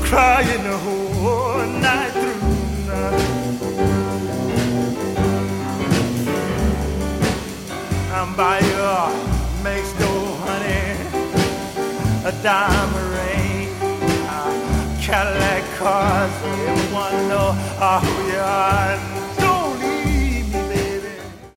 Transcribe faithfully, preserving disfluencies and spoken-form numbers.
crying the whole night through. I'm by your makes door, honey, a diamond ring, a Cadillac cars. Everyone know who you are.